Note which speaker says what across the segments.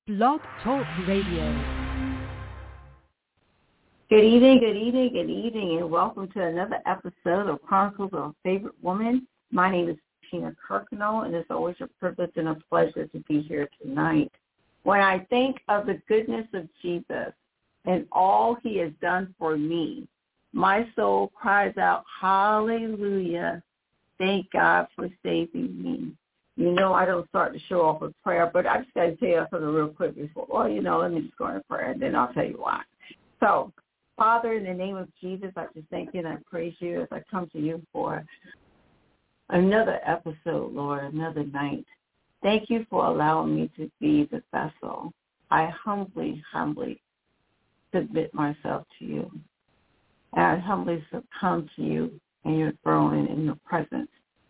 Speaker 1: Blog Talk Radio.
Speaker 2: Good evening, and welcome to another episode of Chronicles of a Favorite Woman. My name is Tina Kirknall, and it's always a privilege and a pleasure to be here tonight. When I think of the goodness of Jesus and all he has done for me, my soul cries out, hallelujah, thank God for saving me. You know, I don't start the show off with prayer, but I just got to tell you something real quick before. Well, let me just go into prayer, and then I'll tell you why. So, Father, in the name of Jesus, I just thank you and I praise you as I come to you for another episode, Lord, another night. Thank you for allowing me to be the vessel. I humbly submit myself to you. And I humbly succumb to you in your throne and in your presence.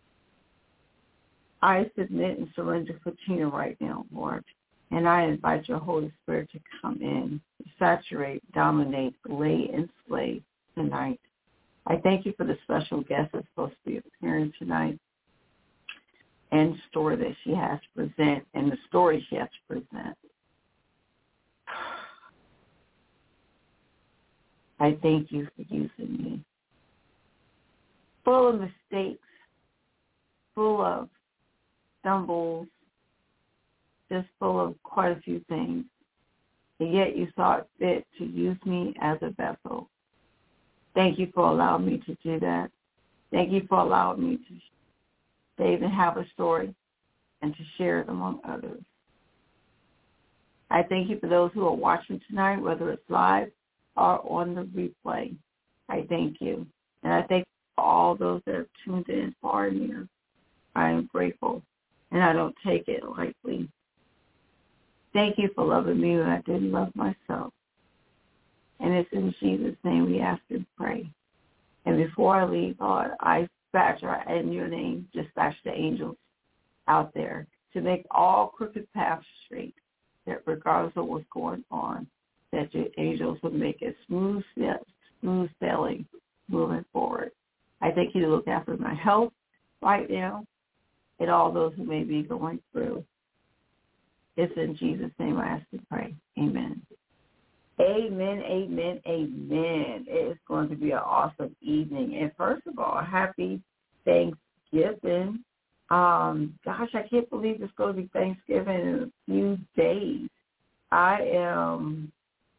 Speaker 2: I submit and surrender for Tina right now, Lord. And I invite your Holy Spirit to come in, saturate, dominate, lay, and slay tonight. I thank you for the special guest that's supposed to be appearing tonight and the story that she has to present and the story she has to present. I thank you for using me. Full of mistakes, full of stumbles, just full of quite a few things, and yet you saw it fit to use me as a vessel. Thank you for allowing me to do that. Thank you for allowing me to even have a story and to share it among others. I thank you for those who are watching tonight, whether it's live or on the replay. I thank you. And I thank you for all those that have tuned in far and near. I am grateful, and I don't take it lightly. Thank you for loving me when I didn't love myself. And it's in Jesus' name we ask and pray. And before I leave, Lord, I in your name, dispatch the angels out there to make all crooked paths straight, that regardless of what's going on, that your angels will make it smooth sailing moving forward. I thank you to look after my health right now and all those who may be going through. It's in Jesus' name I ask and pray. Amen. Amen, amen, amen. It is going to be an awesome evening. And first of all, happy Thanksgiving. Gosh, I can't believe it's going to be Thanksgiving in a few days. I am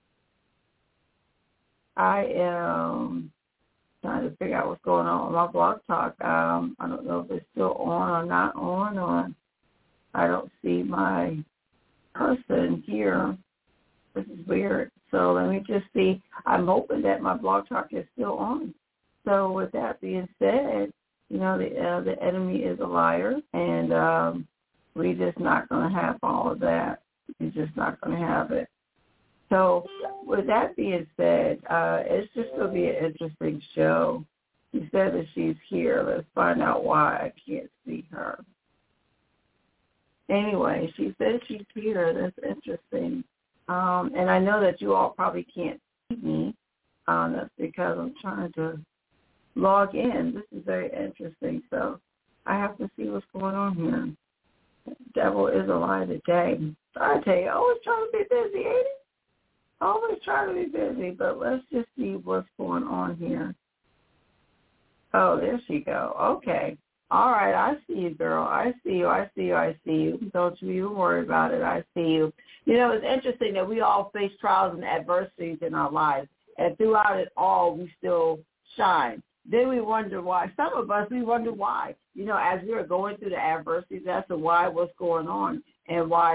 Speaker 2: trying to figure out what's going on with my Blog Talk. I don't know if it's still on or not on, or I don't see my person here. This is weird. So let me just see. I'm hoping that my Blog Talk is still on. So with that being said, the enemy is a liar, and we're just not going to have all of that. We're just not going to have it. So with that being said, it's just going to be an interesting show. She said that she's here. Let's find out why I can't see her. Anyway, she said she's here. That's interesting. And I know that you all probably can't see me. That's because I'm trying to log in. This is very interesting. So I have to see what's going on here. The devil is a lie today. I tell you, always trying to be busy, ain't it? Always trying to be busy. But let's just see what's going on here. Oh, there she go. Okay. All right, I see you, girl. I see you. Don't you even worry about it. I see you. It's interesting that we all face trials and adversities in our lives, and throughout it all, we still shine. Then we wonder why. Some of us, we wonder why. As we are going through the adversities, that's the why, what's going on, and why,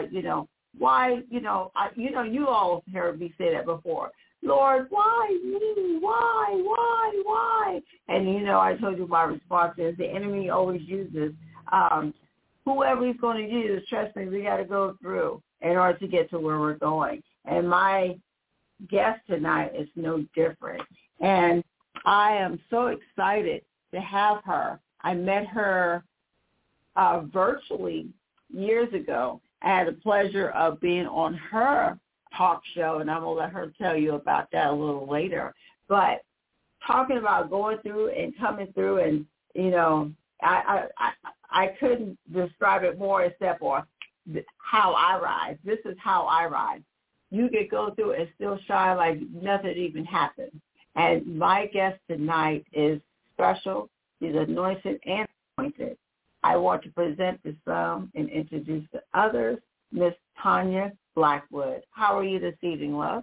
Speaker 2: you all heard me say that before. Lord, why me? Why? And, I told you my response is the enemy always uses whoever he's going to use. Trust me, we got to go through in order to get to where we're going. And my guest tonight is no different. And I am so excited to have her. I met her virtually years ago. I had the pleasure of being on her talk show, and I'm going to let her tell you about that a little later. But talking about going through and coming through, and, I couldn't describe it more except for how I rise. This is how I rise. You could go through and still shine like nothing even happened. And my guest tonight is special. She's anointed and appointed. I want to present to some and introduce to others, Miss Tanya Blackwood. How are you this evening, love?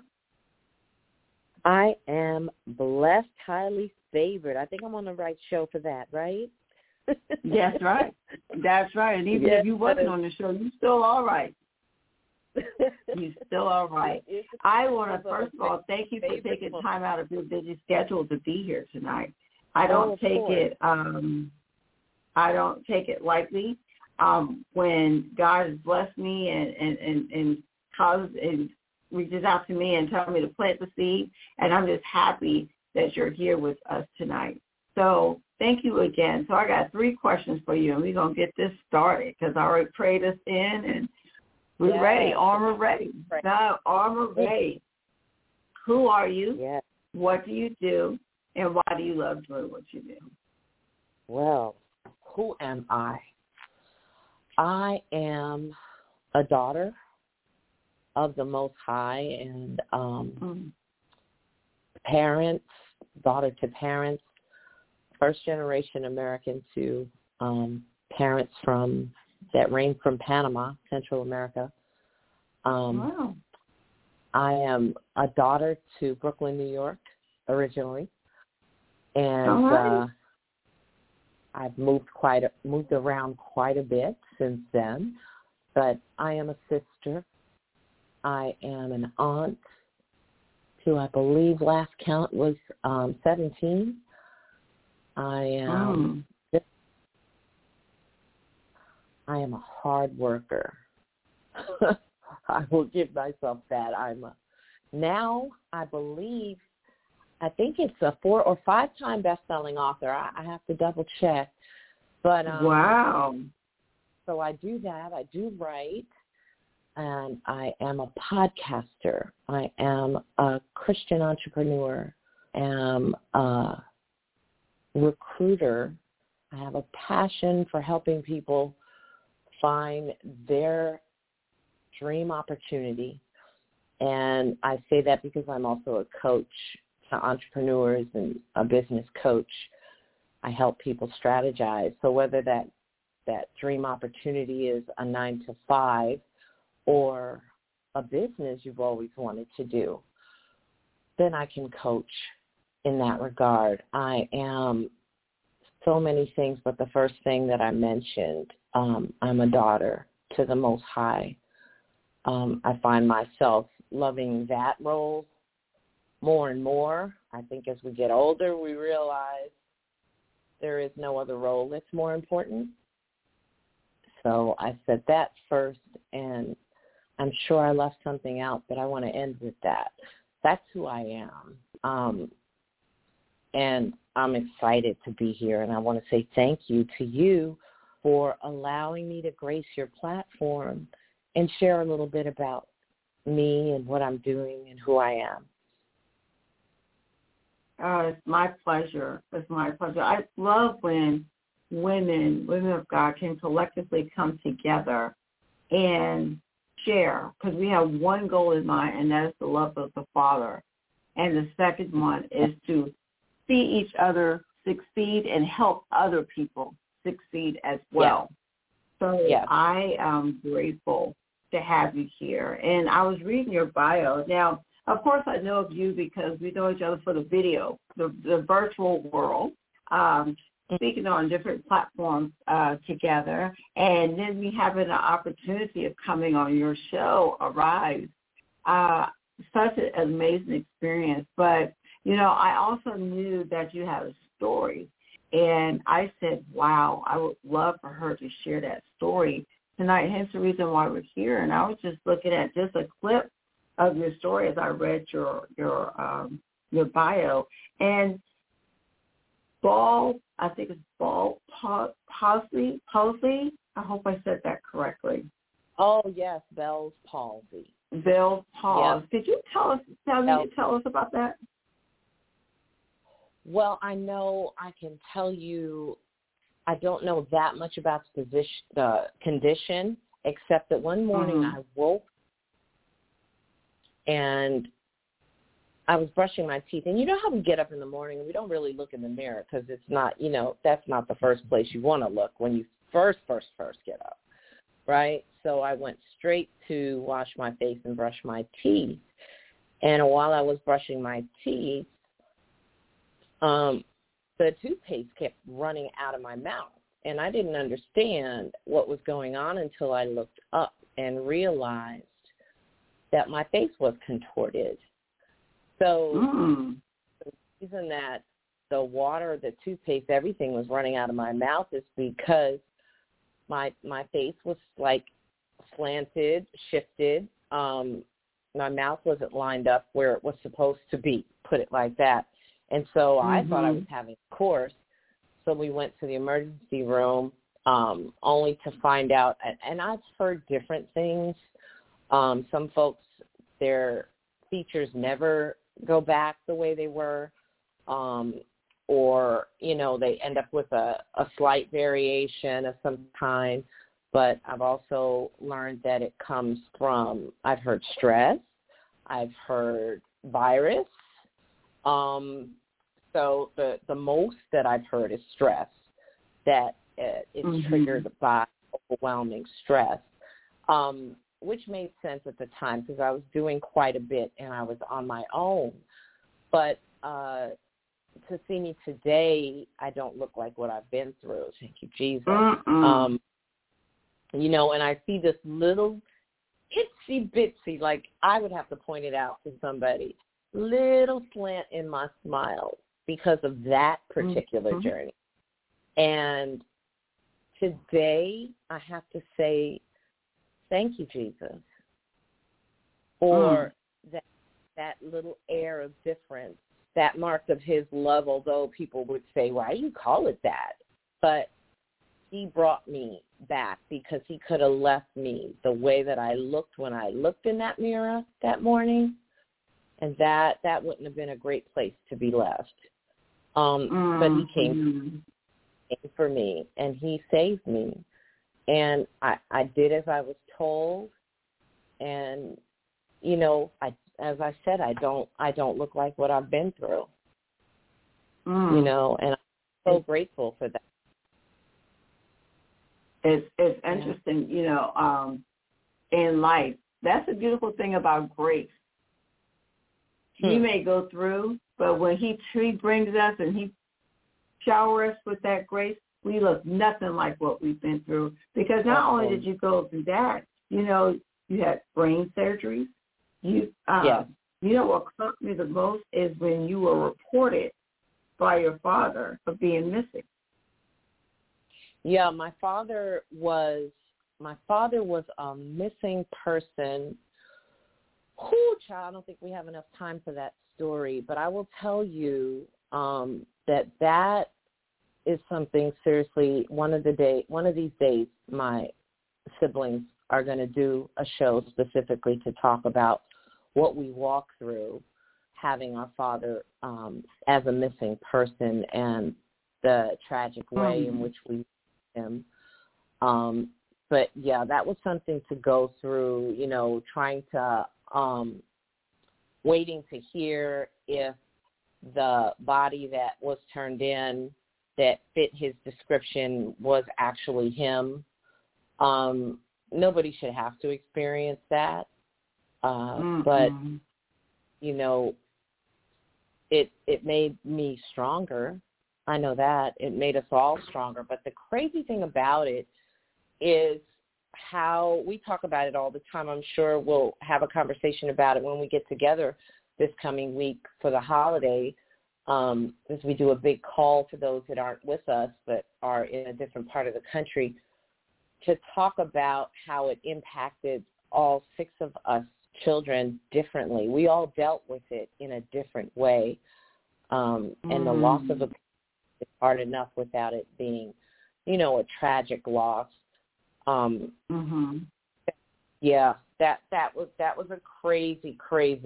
Speaker 3: I am blessed, highly favored. I think I'm on the right show for that, right?
Speaker 2: That's right. That's right. And even if you wasn't on the show, you still all right. You still all right. I want to, first of all, thank you for taking time out of your busy schedule to be here tonight. I don't take it lightly. When God has blessed me and caused and reaches out to me and tells me to plant the seed, and I'm just happy that you're here with us tonight. So thank you again. So I got 3 questions for you, and we're going to get this started because I already prayed us in, and we're ready. Armor ready. No, armor ready. Who are you?
Speaker 3: Yes.
Speaker 2: What do you do? And why do you love doing what you do?
Speaker 3: Well, who am I? I am a daughter of the Most High and parents, daughter to parents, first generation American to parents that reigned from Panama, Central America.
Speaker 2: Wow.
Speaker 3: I am a daughter to Brooklyn, New York, originally, and I've moved around quite a bit since then. But I am a sister. I am an aunt to, I believe, last count was 17. I am a hard worker. I will give myself that. Now I think it's a 4 or 5 time best-selling author. I have to double check. But
Speaker 2: wow.
Speaker 3: So I do that. I do write. And I am a podcaster. I am a Christian entrepreneur. I am a recruiter. I have a passion for helping people find their dream opportunity. And I say that because I'm also a coach to entrepreneurs and a business coach. I help people strategize. So whether that dream opportunity is a 9 to 5 or a business you've always wanted to do, then I can coach in that regard. I am so many things, but the first thing that I mentioned, I'm a daughter to the Most High. I find myself loving that role more and more. I think as we get older, we realize there is no other role that's more important. So I said that first, and I'm sure I left something out, but I want to end with that. That's who I am. And I'm excited to be here, and I want to say thank you to you for allowing me to grace your platform and share a little bit about me and what I'm doing and who I am.
Speaker 2: It's my pleasure. It's my pleasure. I love when women of God can collectively come together and share, because we have one goal in mind, and that is the love of the Father. And the second one is to see each other succeed and help other people succeed as well. So I am grateful to have you here. And I was reading your bio. Now, of course, I know of you because we know each other for the video, the virtual world, speaking on different platforms together. And then we having an opportunity of coming on your show, Arise. Such an amazing experience. But, you know, I also knew that you had a story. And I said, wow, I would love for her to share that story tonight. Hence the reason why we're here. And I was just looking at just a clip of your story as I read your bio. And I think it's Bell's palsy. I hope I said that correctly.
Speaker 3: Oh, yes, Bell's palsy.
Speaker 2: Bell's palsy.
Speaker 3: Yep.
Speaker 2: Could you tell us about that?
Speaker 3: Well, I know I can tell you I don't know that much about the condition except that one morning I woke and I was brushing my teeth. And you know how we get up in the morning and we don't really look in the mirror because it's not, that's not the first place you want to look when you first get up, right? So I went straight to wash my face and brush my teeth. And while I was brushing my teeth, the toothpaste kept running out of my mouth. And I didn't understand what was going on until I looked up and realized that my face was contorted. So the reason that the water, the toothpaste, everything was running out of my mouth is because my face was like slanted, shifted. My mouth wasn't lined up where it was supposed to be, put it like that. And so I thought I was having a course. So we went to the emergency room only to find out, and I've heard different things. Some folks, their features never go back the way they were, or, they end up with a slight variation of some kind. But I've also learned that it comes from, I've heard stress, I've heard virus. So the most that I've heard is stress, that is triggered by overwhelming stress, which made sense at the time because I was doing quite a bit and I was on my own. But to see me today, I don't look like what I've been through. Thank you, Jesus. And I see this little itsy bitsy, like I would have to point it out to somebody, little slant in my smile because of that particular journey. And today I have to say, thank you, Jesus, for that little air of difference, that mark of his love, although people would say, why do you call it that? But he brought me back because he could have left me the way that I looked when I looked in that mirror that morning, and that wouldn't have been a great place to be left. But he came for me, and he saved me. And I did as I was told, and, as I said, I don't look like what I've been through, and I'm so grateful for that.
Speaker 2: It's interesting, in life. That's the beautiful thing about grace. We may go through, but when he brings us and he showers us with that grace, we look nothing like what we've been through. Because not only did you go through that, you had brain surgeries. What hurt me the most is when you were reported by your father for being missing.
Speaker 3: Yeah, my father was a missing person. Child, I don't think we have enough time for that story, but I will tell you that is something seriously. One of these days, my siblings are going to do a show specifically to talk about what we walk through having our father as a missing person and the tragic way in which we him. But yeah, that was something to go through, trying to waiting to hear if the body that was turned in that fit his description was actually him. Nobody should have to experience that. But, it made me stronger. I know that. It made us all stronger. But the crazy thing about it is how we talk about it all the time. I'm sure we'll have a conversation about it when we get together this coming week for the holiday, as we do a big call to those that aren't with us but are in a different part of the country to talk about how it impacted all 6 of us children differently. We all dealt with it in a different way. And the loss of a is hard enough without it being, a tragic loss. Yeah, that was a crazy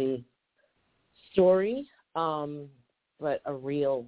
Speaker 3: story, but a real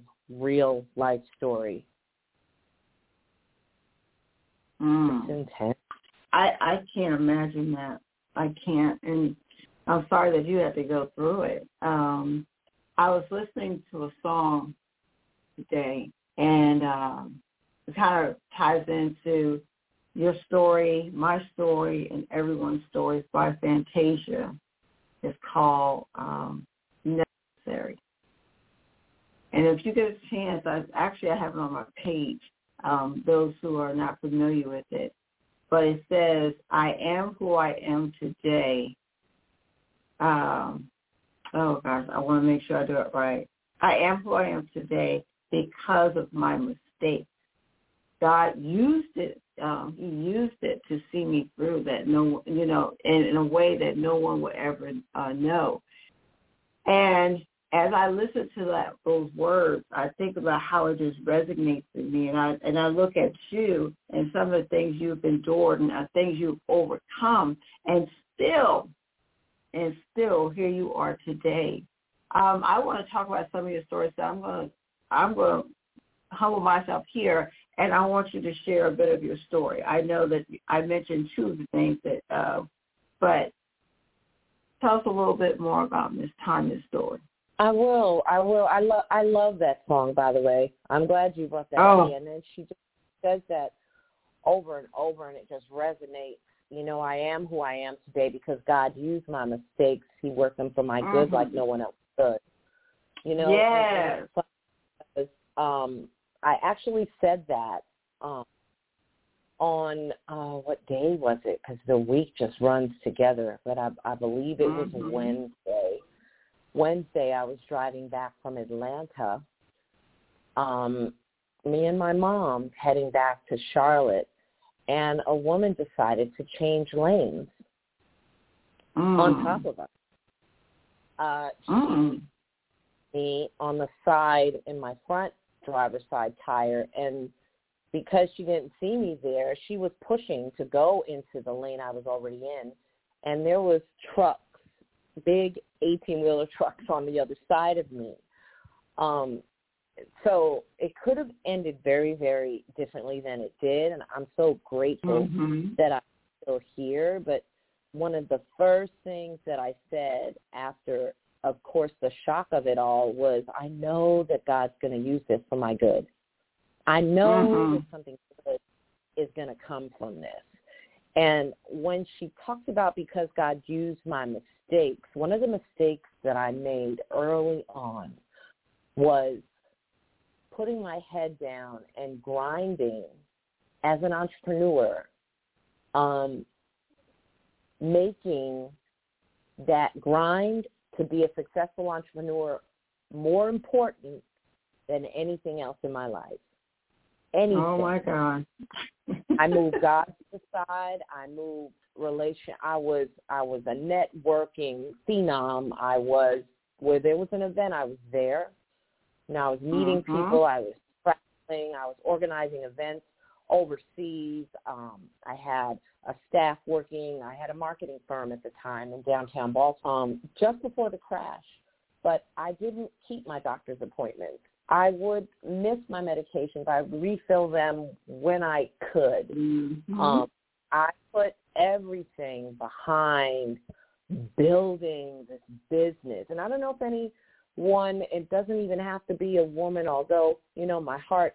Speaker 3: life story. It's intense.
Speaker 2: I can't imagine that. I can't, and I'm sorry that you had to go through it. I was listening to a song today, and it kind of ties into your story, my story, and everyone's stories by Fantasia. It's called Necessary. And if you get a chance, I have it on my page, those who are not familiar with it. But it says, I am who I am today. Oh, gosh, I want to make sure I do it right. I am who I am today because of my mistakes. God used it. He used it to see me through that, in a way that no one would ever know. And as I listen to those words, I think about how it just resonates with me, and I look at you and some of the things you've endured and things you've overcome, and still here you are today. I want to talk about some of your stories, so I'm going to humble myself here, and I want you to share a bit of your story. I know that I mentioned two of the things but tell us a little bit more about Miss Tanya's story.
Speaker 3: I will. I love that song, by the way. I'm glad you brought that up. And then she just says that over and over, and it just resonates. I am who I am today because God used my mistakes. He worked them for my good like no one else could.
Speaker 2: Yes.
Speaker 3: I actually said that on what day was it? Because the week just runs together. But I believe it was Wednesday. Wednesday, I was driving back from Atlanta, me and my mom heading back to Charlotte, and a woman decided to change lanes on top of us. She hit me on the side in my front driver's side tire, and because she didn't see me there, she was pushing to go into the lane I was already in, and there was trucks, big 18-wheeler trucks on the other side of me. So it could have ended very, very differently than it did, and I'm so grateful that I'm still here. But one of the first things that I said after, of course, the shock of it all was, I know that God's going to use this for my good. I know that something good is going to come from this. And when she talked about because God used my mistakes, one of the mistakes that I made early on was putting my head down and grinding as an entrepreneur, making that grind to be a successful entrepreneur more important than anything else in my life. Anything.
Speaker 2: Oh, my God.
Speaker 3: I moved God to the side. I moved relation. I was a networking phenom. I was, where there was an event, I was there. I was meeting people. I was traveling. I was organizing events overseas. I had a staff working. I had a marketing firm at the time in downtown Baltimore just before the crash. But I didn't keep my doctor's appointments. I would miss my medications. I would refill them when I could. I put everything behind building this business. And I don't know if anyone, it doesn't even have to be a woman, although, my heart.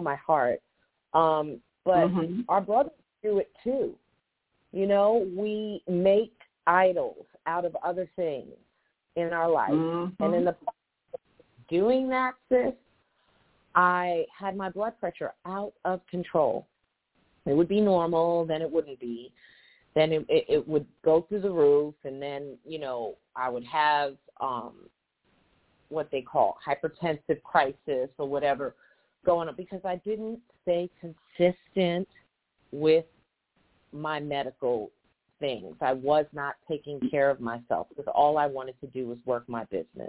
Speaker 3: But our brothers do it too. We make idols out of other things in our life. And in the doing that, sis, I had my blood pressure out of control. It would be normal, then it wouldn't be. Then it would go through the roof, and then, I would have what they call hypertensive crisis or whatever going on because I didn't stay consistent with my medical things. I was not taking care of myself because all I wanted to do was work my business.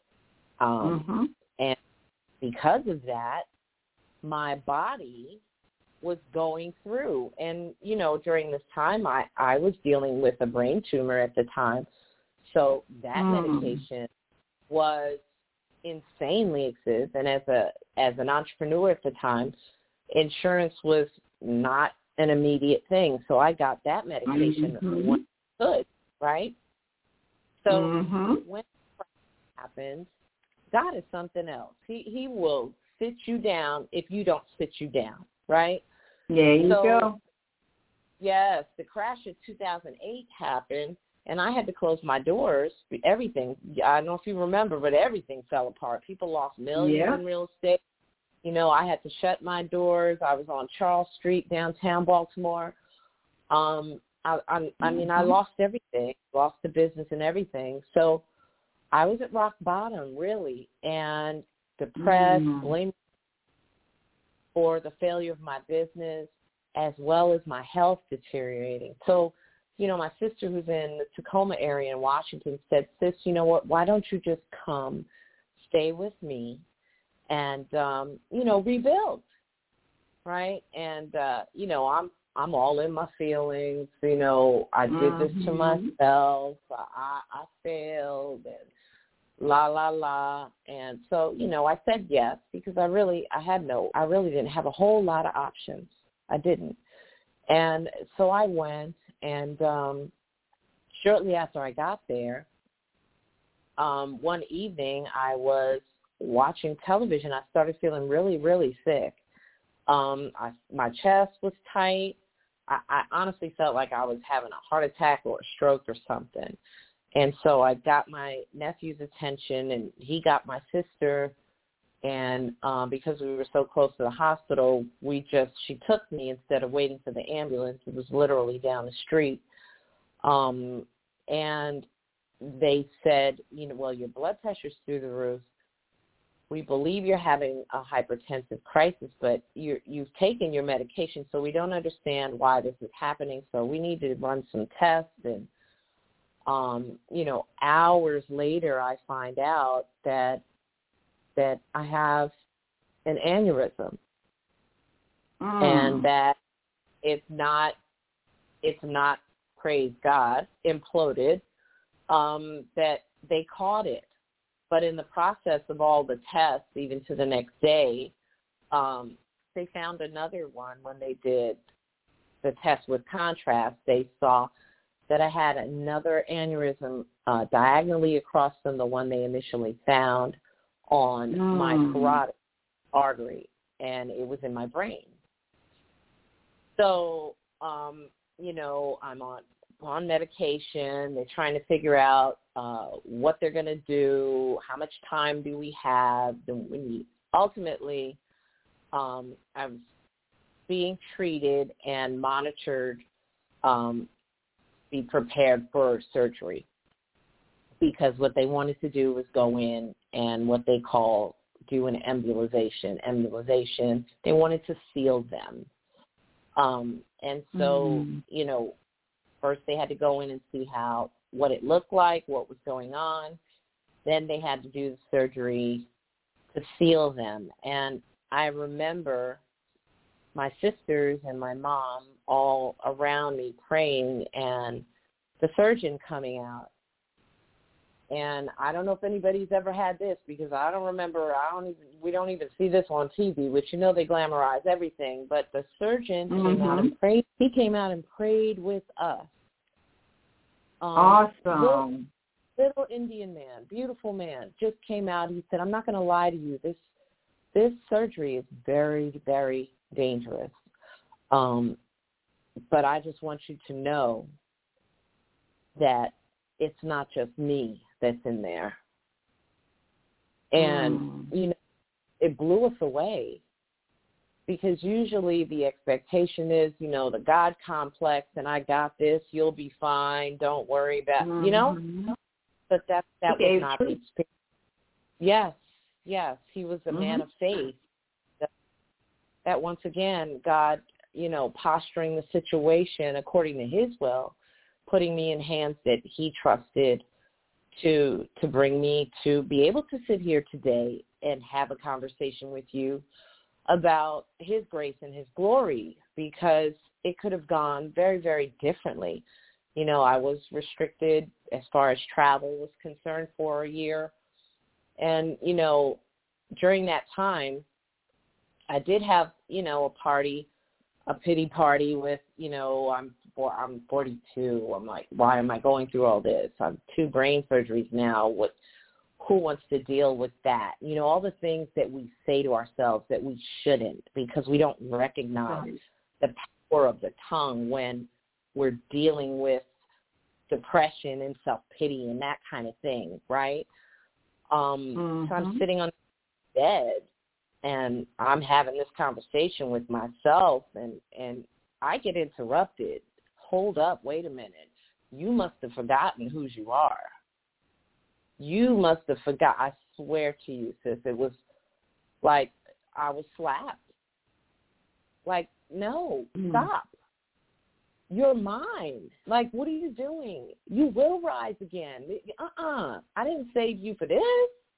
Speaker 3: And because of that, my body was going through. And, during this time, I was dealing with a brain tumor at the time. So that medication was insanely expensive. And as an entrepreneur at the time, insurance was not an immediate thing. So I got that medication when I could, right? So when it happens, God is something else. He will sit you down if you don't sit you down, right?
Speaker 2: There you go.
Speaker 3: Yes, the crash of 2008 happened, and I had to close my doors. Everything, I don't know if you remember, but everything fell apart. People lost millions in real estate. You know, I had to shut my doors. I was on Charles Street, downtown Baltimore. I mean, I lost everything, lost the business and everything. So I was at rock bottom, really, and depressed, blamed for the failure of my business, as well as my health deteriorating. So, you know, my sister who's in the Tacoma area in Washington said, sis, you know what, why don't you just come, stay with me, and, you know, rebuild, right? And, you know, I'm all in my feelings. You know, I did this to myself. I failed, and la, la, la. And so, you know, I said yes because I really didn't have a whole lot of options. I didn't. And so I went, and shortly after I got there, one evening I was watching television. I started feeling really, really sick. My chest was tight. I honestly felt like I was having a heart attack or a stroke or something. And so I got my nephew's attention, and he got my sister. And because we were so close to the hospital, she took me instead of waiting for the ambulance. It was literally down the street. And they said, you know, well, your blood pressure's through the roof. We believe you're having a hypertensive crisis, but you've taken your medication, so we don't understand why this is happening. So we need to run some tests. And, you know, hours later, I find out that I have an aneurysm, and that it's not, praise God, imploded, that they caught it. But in the process of all the tests, even to the next day, they found another one. When they did the test with contrast, they saw that I had another aneurysm diagonally across from the one they initially found on my carotid artery, and it was in my brain. So, you know, I'm on medication. They're trying to figure out what they're going to do, how much time do we have. Ultimately, I was being treated and monitored, be prepared for surgery, because what they wanted to do was go in and what they call do an embolization. They wanted to seal them. And so, you know, first they had to go in and see what it looked like, what was going on. Then they had to do the surgery to seal them. And I remember my sisters and my mom all around me praying, and the surgeon coming out. And I don't know if anybody's ever had this, because I don't remember. We don't even see this on TV, which, you know, they glamorize everything. But the surgeon came out and prayed. He came out and prayed with us.
Speaker 2: Awesome.
Speaker 3: Little Indian man, beautiful man, just came out. He said, I'm not going to lie to you. This surgery is very, very dangerous. But I just want you to know that it's not just me that's in there. And, you know, it blew us away, because usually the expectation is, you know, the God complex, and I got this, you'll be fine, don't worry about, you know. But that was not the experience. Yes, he was a man of faith. That once again, God, you know, posturing the situation according to his will, putting me in hands that he trusted to bring me to be able to sit here today and have a conversation with you about his grace and his glory, because it could have gone very, very differently. You know, I was restricted as far as travel was concerned for a year. And, you know, during that time, I did have, you know, a party a pity party with, I'm 42. I'm like, why am I going through all this? I'm 2 brain surgeries now. Who wants to deal with that? All the things that we say to ourselves that we shouldn't, because we don't recognize the power of the tongue when we're dealing with depression and self-pity and that kind of thing, right? So I'm sitting on the bed and I'm having this conversation with myself, and I get interrupted. Hold up, wait a minute. You must have forgotten who you are. You must have forgot. I swear to you, sis, it was like I was slapped. Like, no, stop. You're mine. Like, what are you doing? You will rise again. I didn't save you for this.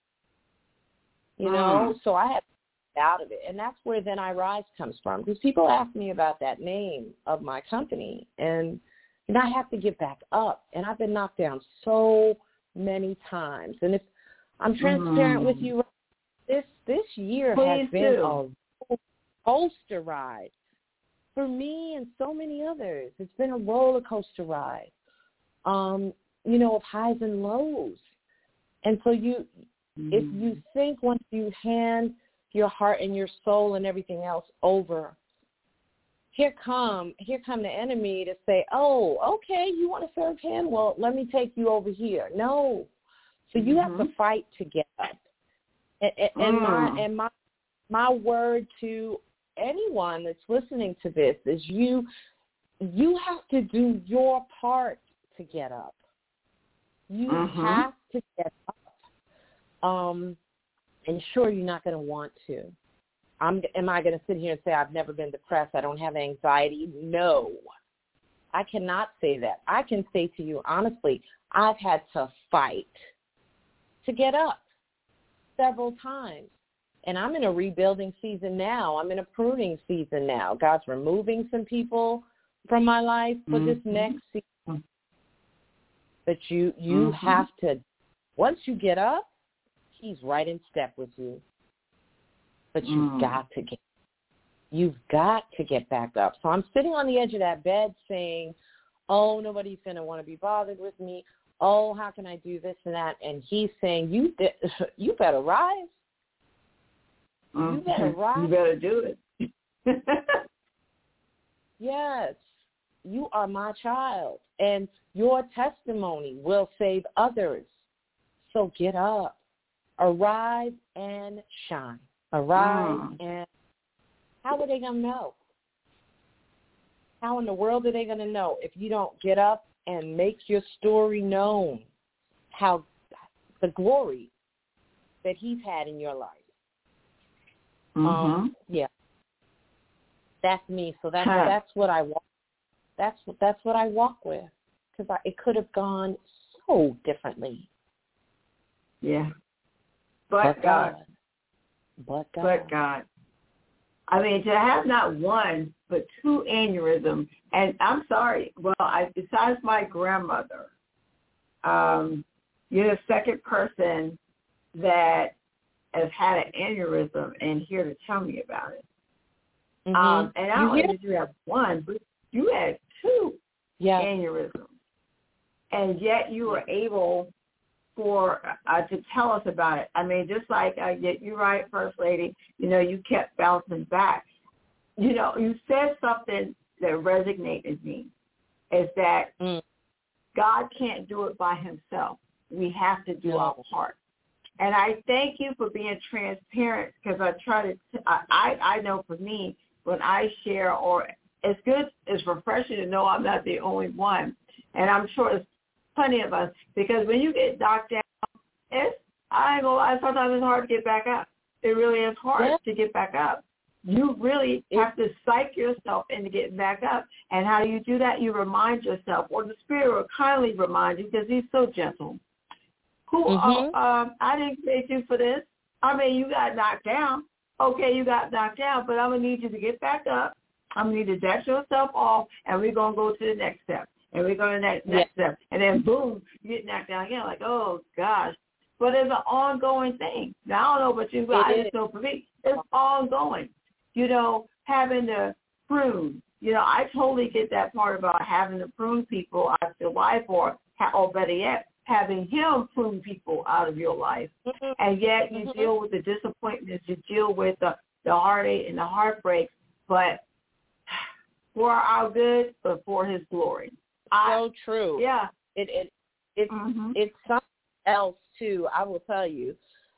Speaker 3: So I had to get out of it. And that's where Then I Rise comes from. Because people ask me about that name of my company. And I have to get back up. And I've been knocked down so many times. And if I'm transparent with you, this year has been a coaster ride for me and so many others. It's been a roller coaster ride, of highs and lows. And so if you think once you hand your heart and your soul and everything else over, here come the enemy to say, oh, okay, you want to serve him? Well, let me take you over here. No. So you have to fight to get up. And my word to anyone that's listening to this is you have to do your part to get up. You have to get up. And sure, you're not going to want to. Am I going to sit here and say I've never been depressed, I don't have anxiety? No. I cannot say that. I can say to you, honestly, I've had to fight to get up several times. And I'm in a rebuilding season now. I'm in a pruning season now. God's removing some people from my life for this next season. But you have to, once you get up, he's right in step with you. But you've got to get back up. So I'm sitting on the edge of that bed saying, oh, nobody's going to want to be bothered with me. Oh, how can I do this and that? And he's saying, you better rise. You better rise.
Speaker 2: You better do it.
Speaker 3: Yes, you are my child, and your testimony will save others. So get up. Arise and shine. Arise and how are they going to know? How in the world are they going to know if you don't get up and make your story known, how the glory that he's had in your life? Yeah, that's me. So that's what I walk. That's what I walk with, because it could have gone so differently.
Speaker 2: Yeah, but God.
Speaker 3: But God.
Speaker 2: But God. I mean, to have not one but 2 aneurysms, and I'm sorry. Well, besides my grandmother, you're the second person that has had an aneurysm and here to tell me about it. And not only did you have one, but you had 2 aneurysms, and yet you were able to tell us about it. I mean, just like you're right, First Lady. You kept bouncing back. You said something that resonated me, is that God can't do it by himself. We have to do our part. And I thank you for being transparent, because I try to. I know for me, when I share, or it's good, it's refreshing to know I'm not the only one, and I'm sure it's plenty of us, because when you get knocked down, I ain't gonna lie, sometimes it's hard to get back up. It really is hard to get back up. You really have to psych yourself into getting back up. And how do you do that? You remind yourself, or the Spirit will kindly remind you, because he's so gentle. I didn't create you for this. I mean, you got knocked down. Okay, you got knocked down, but I'm going to need you to get back up. I'm going to need to dust yourself off, and we're going to go to the next step. And we're going to the next step. And then, boom, you get knocked down again. Like, oh, gosh. But it's an ongoing thing. Now, I don't know about you guys, so for me, it's ongoing. Having to prune. You know, I totally get that part about having to prune people out of your life, or better yet, having him prune people out of your life. And yet you deal with the disappointments, you deal with the heartache and the heartbreak, but for our good, but for his glory.
Speaker 3: So true.
Speaker 2: Yeah.
Speaker 3: It's something else, too, I will tell you.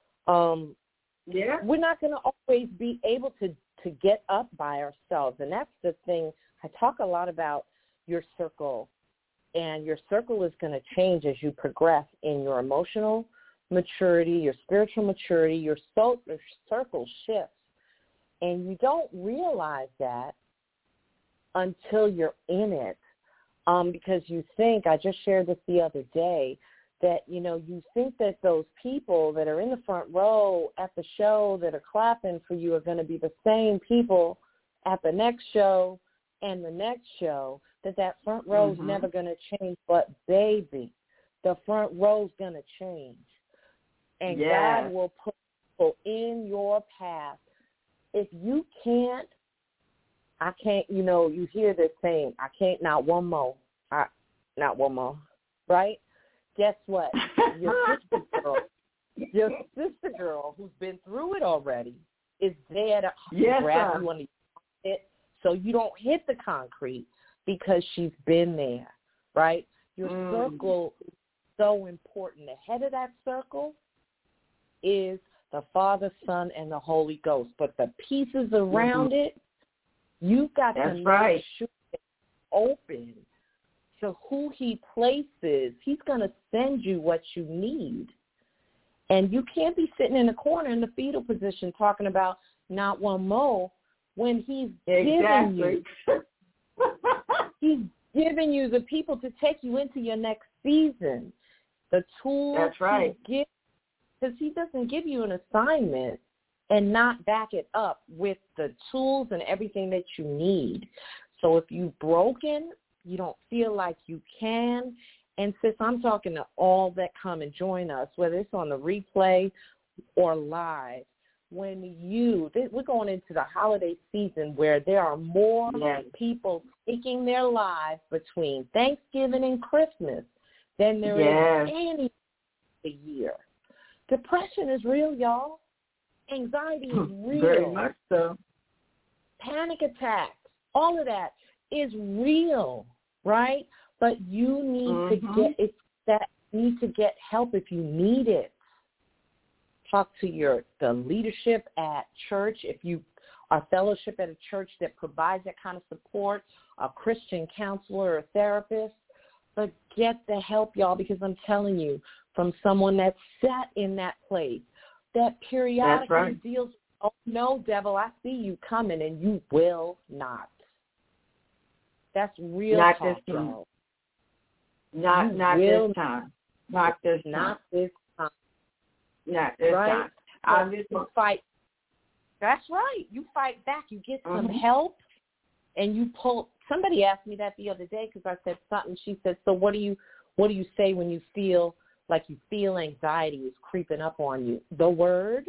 Speaker 3: We're not going to always be able to get up by ourselves. And that's the thing. I talk a lot about your circle. And your circle is going to change as you progress in your emotional maturity, your spiritual maturity. Your circle shifts. And you don't realize that until you're in it. Because you think, I just shared this the other day, that, you know, you think that those people that are in the front row at the show that are clapping for you are going to be the same people at the next show and the next show, that front row is never going to change. But, baby, the front row is going to change. And God will put people in your path. If you can't, I can't, you know, you hear this saying, I can't, not one more, right? Guess what? Your sister girl who's been through it already is there to grab you on the it so you don't hit the concrete because she's been there, right? Your circle is so important. The head of that circle is the Father, Son, and the Holy Ghost. But the pieces around it, you've got to make sure it's open to who he places. He's going to send you what you need. And you can't be sitting in a corner in the fetal position talking about not one more when he's giving you. He's giving you the people to take you into your next season. The tools because he doesn't give you an assignment and not back it up with the tools and everything that you need. So if you've broken, you don't feel like you can. And sis, I'm talking to all that come and join us, whether it's on the replay or live. When we're going into the holiday season where there are more people taking their lives between Thanksgiving and Christmas than there is any year. Depression is real, y'all. Anxiety is real.
Speaker 2: Very much so.
Speaker 3: Panic attacks, all of that is real, right? But you need to get help if you need it. Talk to the leadership at church. If you are fellowship at a church that provides that kind of support, a Christian counselor or therapist, but get the help, y'all, because I'm telling you, from someone that sat in that place, that periodically deals, oh, no, devil, I see you coming, and you will not. That's real
Speaker 2: not
Speaker 3: talk,
Speaker 2: this time.
Speaker 3: y'all.
Speaker 2: Not this time. Not this time.
Speaker 3: Not this time.
Speaker 2: Not this time. I'm just
Speaker 3: you fight. That's right. You fight back. You get some help, and you pull. Somebody asked me that the other day because I said something. She said, "So what do you say when you feel like anxiety is creeping up on you?" The word,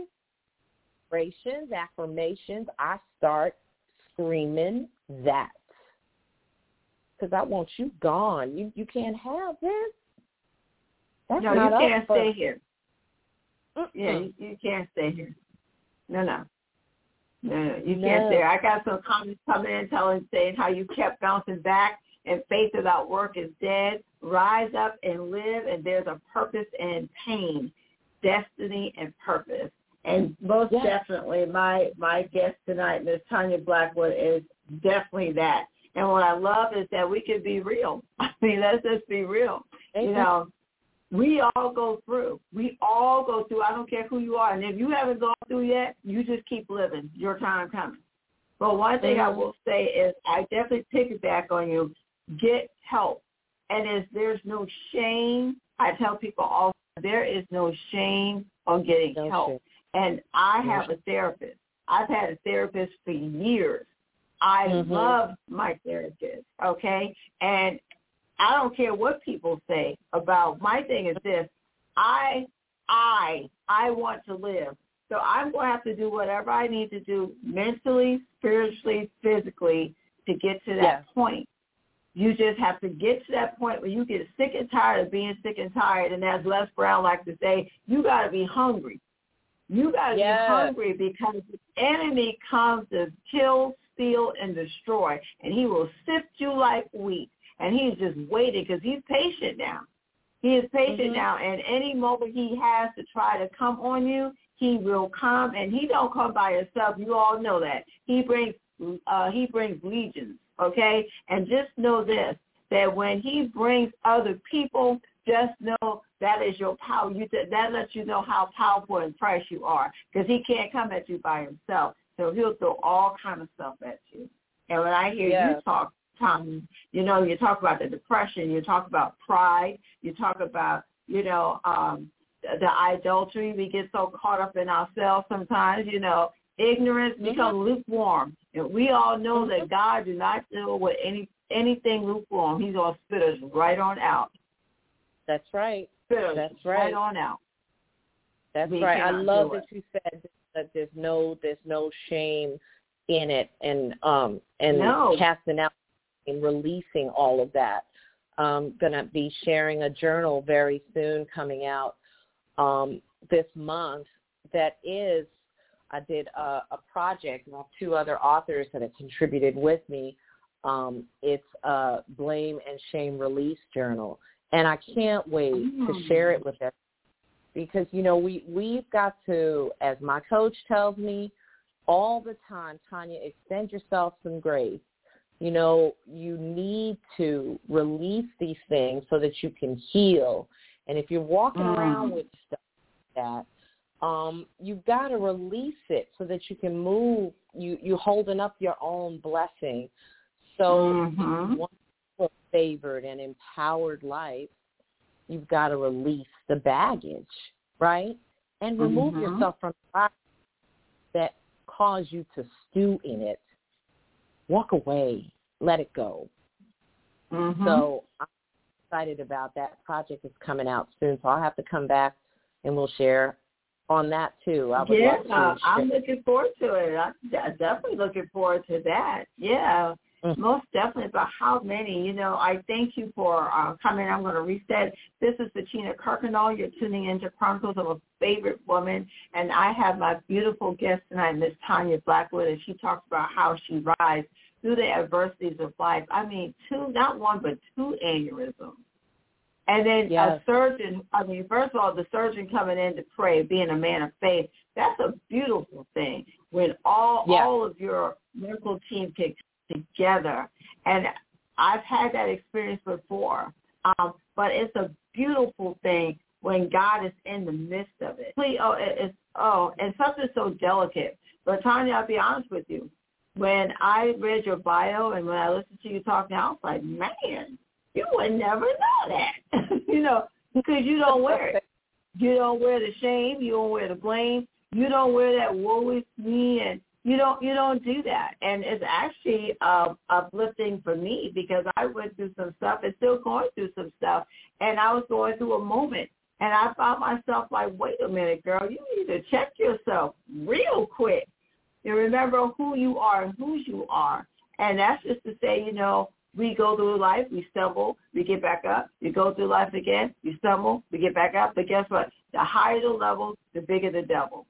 Speaker 3: affirmations. I start screaming that because I want you gone. You can't have this. That's
Speaker 2: no,
Speaker 3: not
Speaker 2: you can't stay here.
Speaker 3: Yeah,
Speaker 2: you can't stay here. No, you can't stay here. I got some comments coming in saying how you kept bouncing back and faith without work is dead. Rise up and live, and there's a purpose and pain, destiny and purpose. And most definitely my guest tonight, Ms. Tanya Blackwood, is definitely that. And what I love is that we can be real. I mean, let's just be real. You know, we all go through. I don't care who you are. And if you haven't gone through yet, you just keep living. Your time coming. But one thing I will say is I definitely piggyback on you. Get help. And there's no shame. I tell people also there is no shame on getting help. And I have a therapist. I've had a therapist for years. I love my therapist, okay? And I don't care what people say about my thing is this. I want to live. So I'm going to have to do whatever I need to do mentally, spiritually, physically to get to that point. You just have to get to that point where you get sick and tired of being sick and tired. And as Les Brown likes to say, you got to be hungry. You got to be hungry because the enemy comes to kill, steal, and destroy. And he will sift you like wheat. And he's just waiting because he's patient now. He is patient now. And any moment he has to try to come on you, he will come. And he don't come by himself. You all know that. He brings legions. Okay, and just know this, that when he brings other people, just know that is your power. That lets you know how powerful and precious you are, because he can't come at you by himself. So he'll throw all kind of stuff at you. And when I hear you talk, Tommy, you know, you talk about the depression, you talk about pride, you talk about, you know, the idolatry. We get so caught up in ourselves sometimes, you know. Ignorance become lukewarm. And we all know that God do not deal with anything lukewarm. He's going to spit us right on out.
Speaker 3: That's right.
Speaker 2: Spit us right on out.
Speaker 3: That's right. I love that you said that there's no shame in it, and casting out and releasing all of that. I'm going to be sharing a journal very soon coming out this month that is, I did a project, and I have two other authors that have contributed with me. It's a Blame and Shame Release Journal, and I can't wait to share it with everyone because, you know, we've got to, as my coach tells me all the time, Tanya, extend yourself some grace. You know, you need to release these things so that you can heal. And if you're walking around with stuff like that, you've got to release it so that you can move. You're holding up your own blessing. So if you want a favored and empowered life, you've got to release the baggage, right? And remove yourself from the that cause you to stew in it. Walk away. Let it go. So I'm excited about that. Project is coming out soon, so I'll have to come back and we'll share on that too. I'm looking forward to it. I'm definitely looking forward to that. Yeah, most definitely. About how many, you know, I thank you for coming. I'm going to reset. This is Bettina Kirkendall. You're tuning into Chronicles of a Favorite Woman, and I have my beautiful guest tonight, Miss Tanya Blackwood, and she talks about how she rises through the adversities of life. I mean, not one, but two aneurysms. And then a surgeon, first of all, the surgeon coming in to pray, being a man of faith, that's a beautiful thing when all of your medical team can come together. And I've had that experience before, but it's a beautiful thing when God is in the midst of it. And something so delicate. But Tanya, I'll be honest with you. When I read your bio and when I listened to you talk now, I was like, man, you would never know that, you know, because you don't wear it. You don't wear the shame. You don't wear the blame. You don't wear that woe is me, and you don't do that. And it's actually uplifting for me because I went through some stuff and still going through some stuff, and I was going through a moment, and I found myself like, wait a minute, girl, you need to check yourself real quick and remember who you are and whose you are. And that's just to say, you know, we go through life, we stumble, we get back up. You go through life again, you stumble, we get back up. But guess what? The higher the level, the bigger the devil.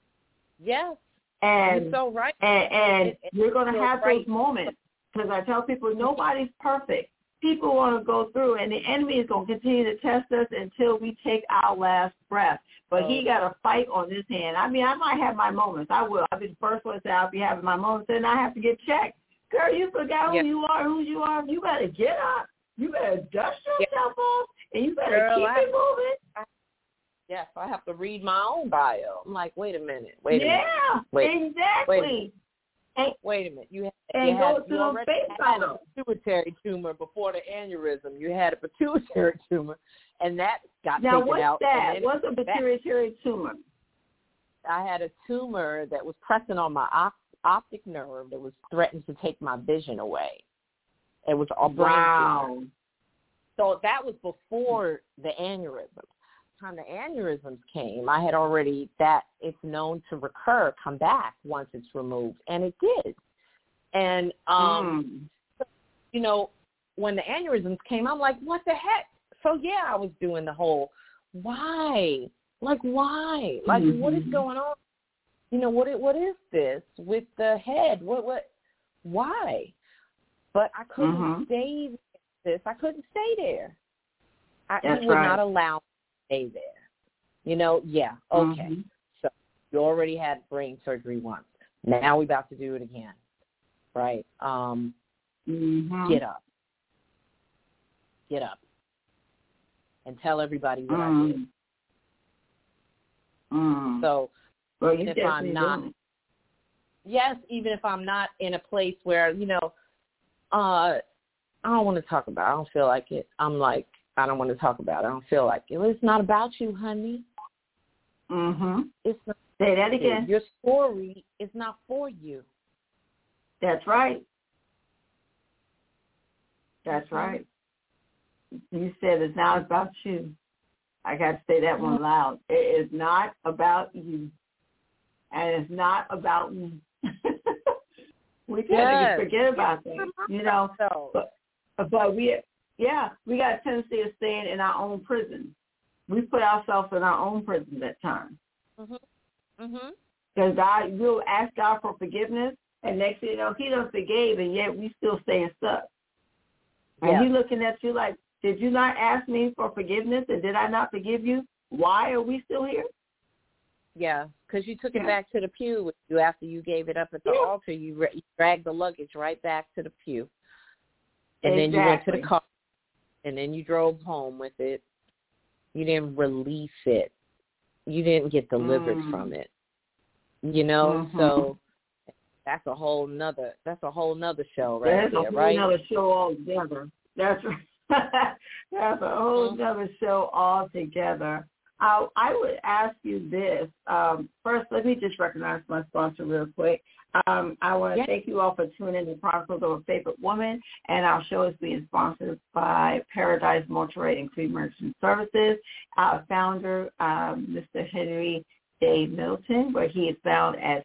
Speaker 3: Yes.
Speaker 2: And
Speaker 3: you're so right.
Speaker 2: And you're going to have those moments because I tell people nobody's perfect. People want to go through, and the enemy is going to continue to test us until we take our last breath. But he got to fight on this hand. I mean, I might have my moments. I will. I'll be the first one to say I'll be having my moments, and I have to get checked. Girl, you forgot who you are, who you are. You better get up. You better dust yourself off, and you better keep it moving.
Speaker 3: Yes, I have to read my own bio. I'm like, wait a minute.
Speaker 2: Exactly.
Speaker 3: Wait a minute. You
Speaker 2: already
Speaker 3: had a pituitary tumor before the aneurysm. You had a pituitary tumor, and that got taken out.
Speaker 2: Now, what's that? What's a pituitary tumor?
Speaker 3: I had a tumor that was pressing on my optic nerve that was threatened to take my vision away. It was a brain tumor. So that was before the aneurysm. Time the aneurysms came, I had already, that it's known to recur, come back once it's removed, and it did. And, you know, when the aneurysms came, I'm like, what the heck? So, yeah, I was doing the whole, why? Like, why? Like, what is going on? You know, what is this with the head? Why? But I couldn't stay this. I couldn't stay there. He would not allow me to stay there. You know, okay. So you already had brain surgery once. Now we're about to do it again, right? Get up. Get up. And tell everybody what I did. So even if I'm not, even if I'm not in a place where, you know, I don't want to talk about it. I don't feel like it. I'm like, I don't want to talk about it. I don't feel like it. Well, it's not about you, honey. It's not.
Speaker 2: Say that again.
Speaker 3: Your story is not for you.
Speaker 2: That's right. That's right. You said it's not about you. I got to say that one loud. It is not about you. And it's not about me. We tend to forget about that, you know. But we got a tendency of staying in our own prison. We put ourselves in our own prison at times. Because we'll ask God for forgiveness, and next thing you know, He done forgave, and yet we still staying stuck. And He looking at you like, did you not ask me for forgiveness, and did I not forgive you? Why are we still here?
Speaker 3: Yeah, because you took it back to the pew with you after you gave it up at the altar. You dragged the luggage right back to the pew. And then you went to the car, and then you drove home with it. You didn't release it. You didn't get delivered from it. You know, so that's a whole nother show right there, right?
Speaker 2: That's a whole nother show altogether. That's right. That's a whole nother show altogether. I would ask you this. First, let me just recognize my sponsor real quick. I want to thank you all for tuning in to Chronicles of a Favorite Woman, and our show is being sponsored by Paradise Mortuary and Cremation Services. Our founder, Mr. Henry J. Milton, where he is found at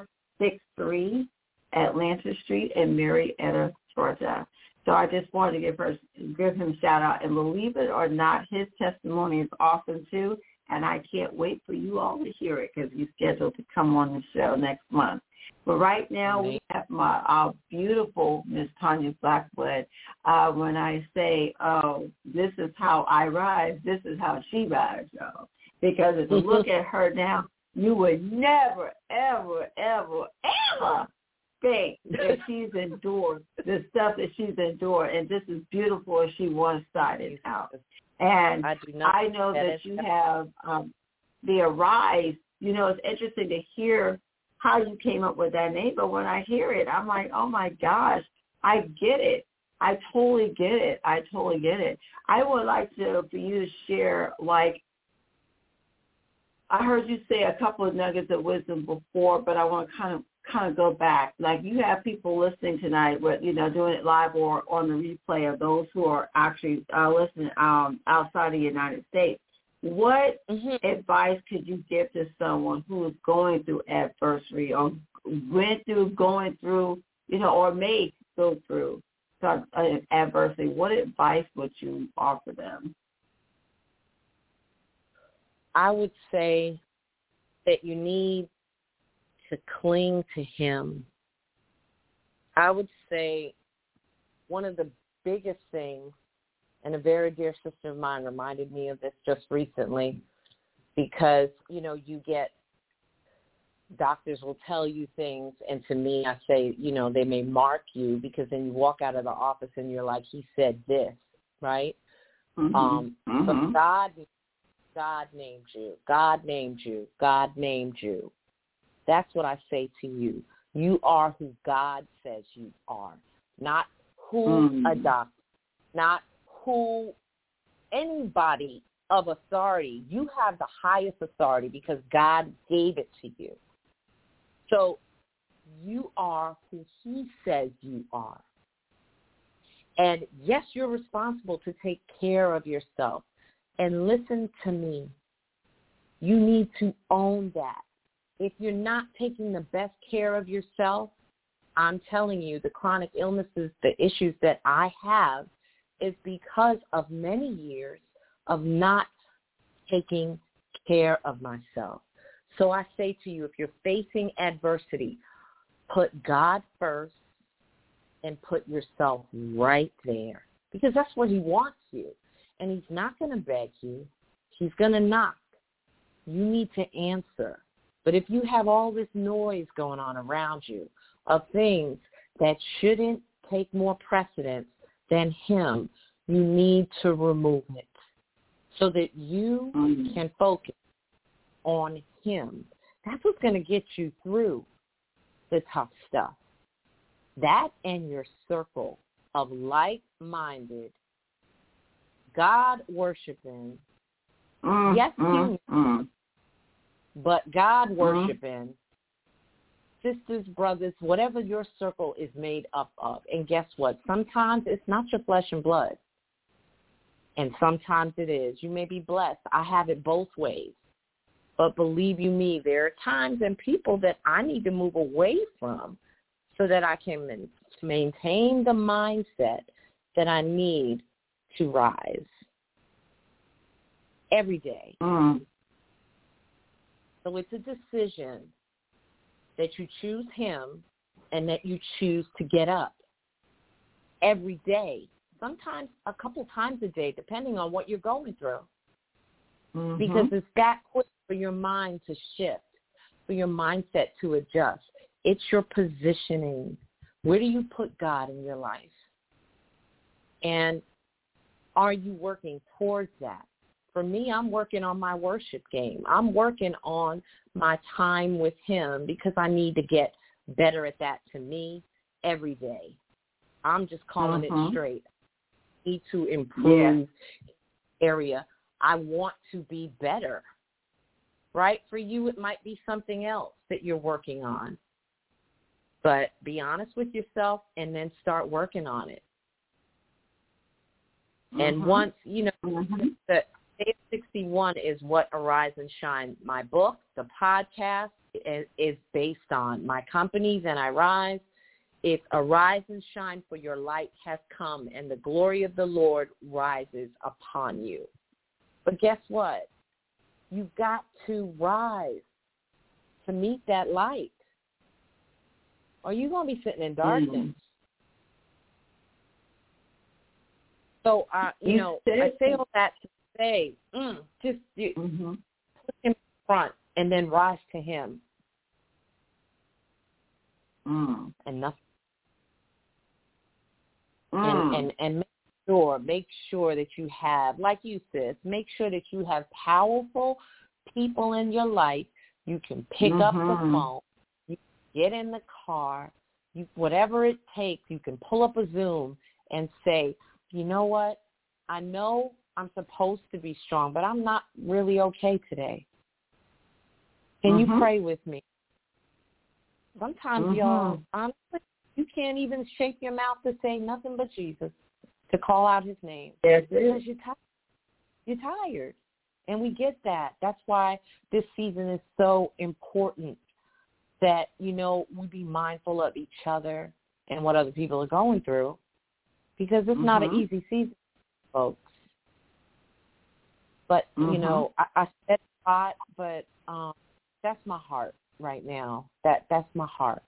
Speaker 2: 463 Atlanta Street in Marietta, Georgia. So I just wanted to give him a shout out. And believe it or not, his testimony is awesome too. And I can't wait for you all to hear it because he's scheduled to come on the show next month. But right now we have our beautiful Miss Tanya Blackwood. When I say, oh, this is how I rise, this is how she rises, y'all. Because if you look at her now, you would never, ever, ever, ever think that she's endured the stuff that she's endured, and this is beautiful as she once started out. And I know that you have the Arise. You know, it's interesting to hear how you came up with that name, but when I hear it, I'm like, oh my gosh, I get it. I totally get it. I would like for you to share, like, I heard you say a couple of nuggets of wisdom before, but I want to kind of go back. Like, you have people listening tonight, doing it live or on the replay, of those who are actually listening outside of the United States. What advice could you give to someone who is going through adversity or going through, or may go through adversity? What advice would you offer them?
Speaker 3: I would say that you need to cling to Him. I would say one of the biggest things, and a very dear sister of mine reminded me of this just recently, because, you get, doctors will tell you things, and to me, I say, they may mark you, because then you walk out of the office and you're like, he said this, right? So God named you. God named you. God named you. That's what I say to you. You are who God says you are, not who a doctor, not who anybody of authority. You have the highest authority because God gave it to you. So you are who He says you are. And yes, you're responsible to take care of yourself. And listen to me. You need to own that. If you're not taking the best care of yourself, I'm telling you, the chronic illnesses, the issues that I have is because of many years of not taking care of myself. So I say to you, if you're facing adversity, put God first and put yourself right there, because that's where he wants you. And he's not going to beg you. He's going to knock. You need to answer. But if you have all this noise going on around you of things that shouldn't take more precedence than him, you need to remove it so that you can focus on him. That's what's going to get you through the tough stuff. That and your circle of like-minded, God-worshiping, but God-worshiping, sisters, brothers, whatever your circle is made up of. And guess what? Sometimes it's not your flesh and blood. And sometimes it is. You may be blessed. I have it both ways. But believe you me, there are times and people that I need to move away from so that I can maintain the mindset that I need to rise every day. So it's a decision that you choose him and that you choose to get up every day, sometimes a couple times a day, depending on what you're going through. Because it's that quick for your mind to shift, for your mindset to adjust. It's your positioning. Where do you put God in your life? And are you working towards that? For me, I'm working on my worship game. I'm working on my time with him because I need to get better at that to me every day. I'm just calling it straight. I need to improve area. I want to be better, right? For you, it might be something else that you're working on. But be honest with yourself and then start working on it. And once, the Day 61 is what Arise and Shine. My book, the podcast, is based on my company, Then I Rise. It's Arise and Shine, for your light has come, and the glory of the Lord rises upon you. But guess what? You've got to rise to meet that light. Or you're going to be sitting in darkness. So, I say all that to say, just put him in front and then rise to him. And nothing. And make sure that you have, like you said, make sure that you have powerful people in your life. You can pick up the phone, you can get in the car, whatever it takes, you can pull up a Zoom and say, you know what, I know I'm supposed to be strong, but I'm not really okay today. Can you pray with me? Sometimes, y'all, honestly, you can't even shape your mouth to say nothing but Jesus, to call out his name. Because you're tired. And we get that. That's why this season is so important that, we be mindful of each other and what other people are going through, because it's not an easy season, folks. But, I said a lot, but that's my heart right now. That's my heart.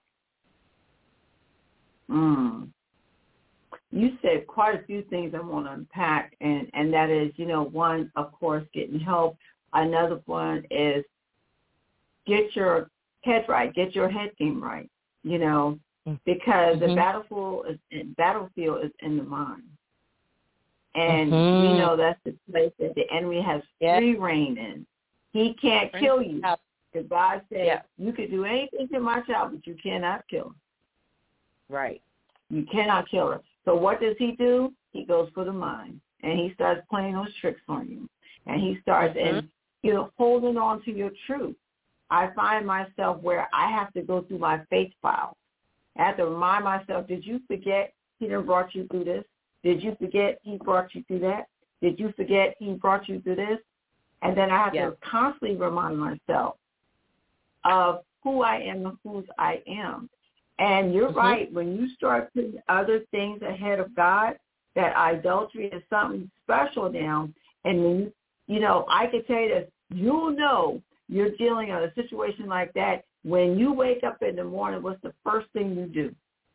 Speaker 2: You said quite a few things I want to unpack, and that is, one, of course, getting help. Another one is get your head right, get your head game right, because the battlefield is in the mind. And we know that's the place that the enemy has free reign in. He can't kill you. Because God said, you can do anything to my child, but you cannot kill him.
Speaker 3: Right.
Speaker 2: You cannot kill her. So what does he do? He goes for the mind, and he starts playing those tricks on you. And he starts holding on to your truth. I find myself where I have to go through my faith file. I have to remind myself, did you forget he done brought you through this? Did you forget he brought you through that? Did you forget he brought you through this? And then I have to constantly remind myself of who I am and whose I am. And you're right. When you start putting other things ahead of God, that idolatry is something special now. And when I can tell you this, you'll know you're dealing with a situation like that when you wake up in the morning. What's the first thing you do?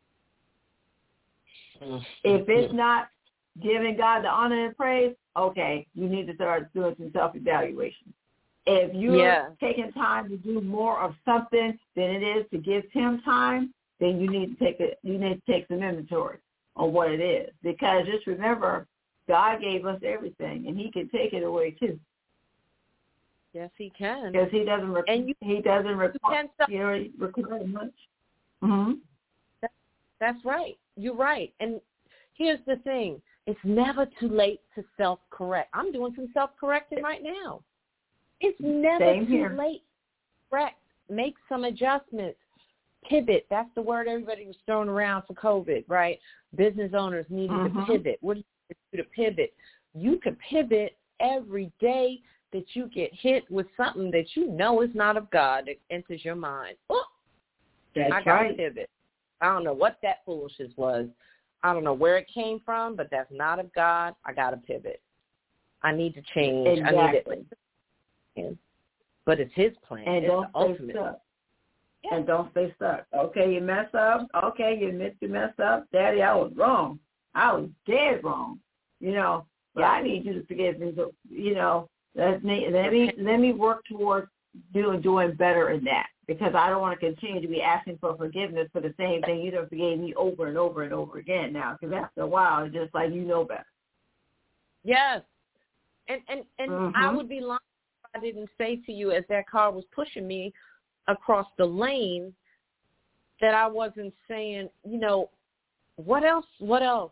Speaker 2: If it's not giving God the honor and praise, okay, you need to start doing some self-evaluation. If you're taking time to do more of something than it is to give Him time, then you need to take some inventory on what it is. Because just remember, God gave us everything, and He can take it away too.
Speaker 3: Yes, He can.
Speaker 2: Because He doesn't require much. Mm-hmm.
Speaker 3: That's right. You're right. And here's the thing. It's never too late to self-correct. I'm doing some self-correcting right now. It's never too late. Correct. Make some adjustments. Pivot. That's the word everybody was throwing around for COVID, right? Business owners needed to pivot. What do you do to pivot? You can pivot every day that you get hit with something that you know is not of God that enters your mind. Oh, I got to pivot. I don't know what that foolishness was. I don't know where it came from, but that's not of God. I got to pivot. I need to change.
Speaker 2: Exactly.
Speaker 3: I need it. But it's His plan.
Speaker 2: And
Speaker 3: it's
Speaker 2: don't
Speaker 3: the ultimate.
Speaker 2: stay stuck. Yeah. And don't stay stuck. Okay, you mess up. Okay, you admit you messed up. Daddy, I was wrong. I was dead wrong. But I need you to forgive me. So, let me work towards doing better in that, because I don't want to continue to be asking for forgiveness for the same thing you done forgave me over and over and over again now, because after a while it's just like better.
Speaker 3: Yes. And I would be lying if I didn't say to you as that car was pushing me across the lane that I wasn't saying, what else? What are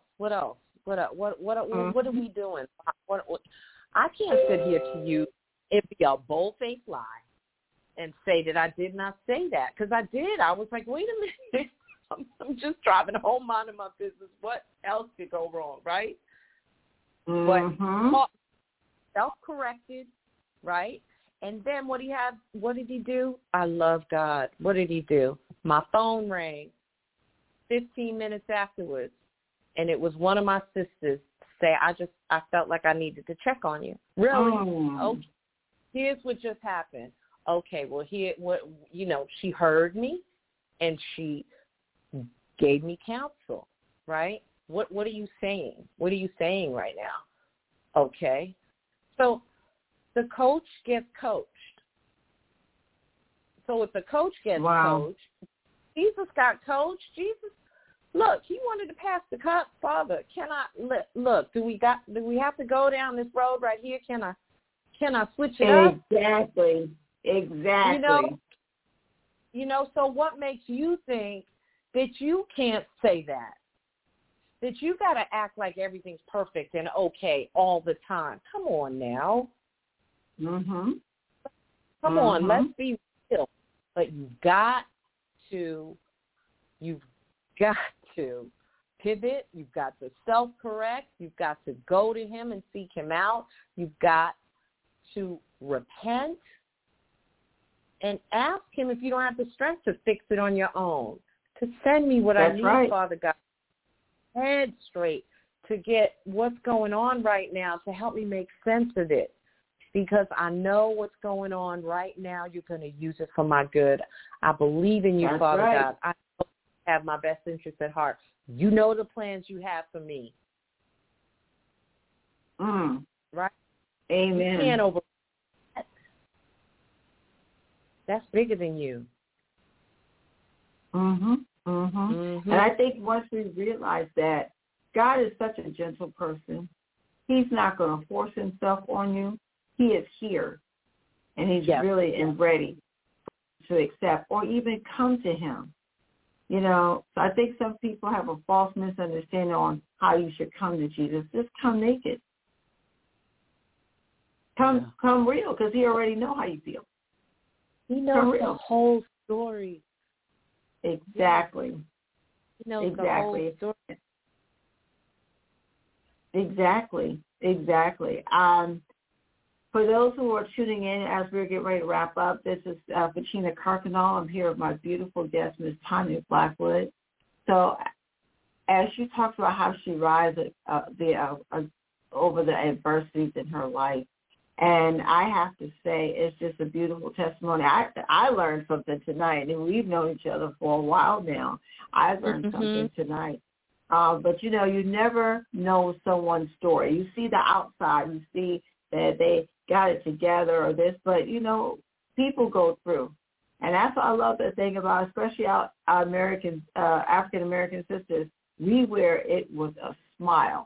Speaker 3: we doing? I can't sit here to you and be a bold-faced lie and say that I did not say that, because I did. I was like, wait a minute. I'm just driving home, minding my business. What else could go wrong, right? But self-corrected, right? And then what did he do? I love God. What did he do? My phone rang 15 minutes afterwards, and it was one of my sisters say, I felt like I needed to check on you. Really? Okay. Here's what just happened. Okay, well, she heard me, and she gave me counsel, right? What are you saying? What are you saying right now? Okay. So the coach gets coached. So if the coach gets coached, Jesus got coached. Jesus, look, he wanted to pass the cup. Father, look, do we have to go down this road right here? Can I switch it up?
Speaker 2: Exactly.
Speaker 3: So what makes you think that you can't say that? That you got to act like everything's perfect and okay all the time. Come on now. Come on, let's be real. But you've got to pivot. You've got to self-correct. You've got to go to Him and seek Him out. You've got to repent and ask Him if you don't have the strength to fix it on your own, to send me what I need, Father God. Head straight to get what's going on right now, to help me make sense of it. Because I know what's going on right now. You're going to use it for my good. I believe in you, Father God. I know you have my best interest at heart. You know the plans you have for me. Right?
Speaker 2: Amen.
Speaker 3: You can't over that. That's bigger than you.
Speaker 2: And I think once we realize that God is such a gentle person, He's not going to force Himself on you. He is here, and He's really and ready to accept or even come to Him. So I think some people have a false misunderstanding on how you should come to Jesus. Just come naked. Come real, because He already knows how you feel.
Speaker 3: He knows the whole story.
Speaker 2: Exactly.
Speaker 3: He knows the whole story.
Speaker 2: Exactly. For those who are tuning in as we're getting ready to wrap up, this is Bettina Carcanal. I'm here with my beautiful guest, Ms. Tanya Blackwood. So as she talks about how she rises over the adversities in her life, and I have to say it's just a beautiful testimony. I learned something tonight, and we've known each other for a while now. I learned something tonight. But, you know, you never know someone's story. You see the outside. You see that they got it together or this, but, you know, people go through. And that's what I love the thing about, especially our American, African-American sisters, we wear it with a smile.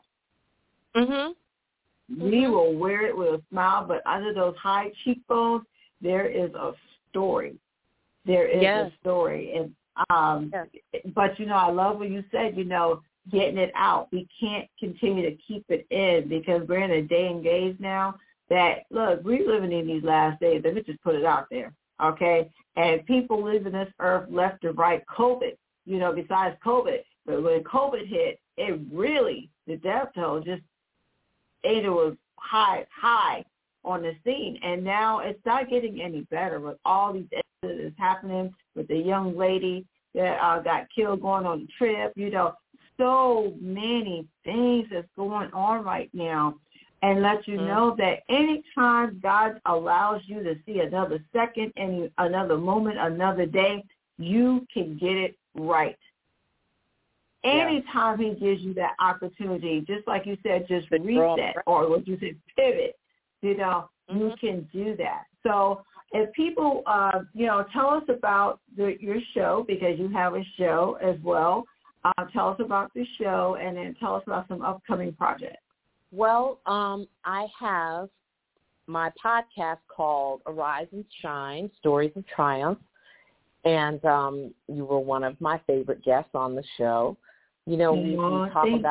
Speaker 2: We will wear it with a smile, but under those high cheekbones, there is a story. There is a story. And but, you know, I love what you said, you know, getting it out. We can't continue to keep it in because we're in a day and age now that, look, we're living in these last days. Let me just put it out there, okay? And people leaving this earth left and right. COVID, you know, besides COVID. But when COVID hit, it really, the death toll just, it was high on the scene. And now it's not getting any better with all these incidents happening with the young lady that got killed going on the trip. You know, so many things that's going on right now. And let you know that anytime God allows you to see another second, and another moment, another day, you can get it right. Anytime he gives you that opportunity, just like you said, just reset, or what you said, pivot, you know, you can do that. So if people, you know, tell us about your show, because you have a show as well. Tell us about the show, and then tell us about some upcoming projects.
Speaker 3: Well, I have my podcast called Arise and Shine, Stories of Triumph, and you were one of my favorite guests on the show. You know, we talk about